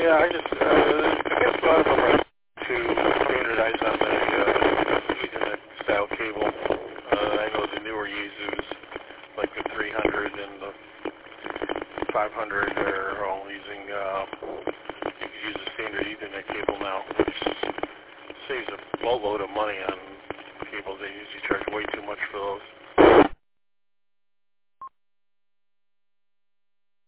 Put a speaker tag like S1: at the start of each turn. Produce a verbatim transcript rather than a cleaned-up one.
S1: Yeah, I just, uh, I guess a lot of them are to standardize on the uh, Ethernet style cable. Uh, I know the newer Yaesus, like the three hundred and the five hundred, are all using, uh, you can use a standard Ethernet cable now, which saves a boatload of money on cables. They usually charge way too much for those.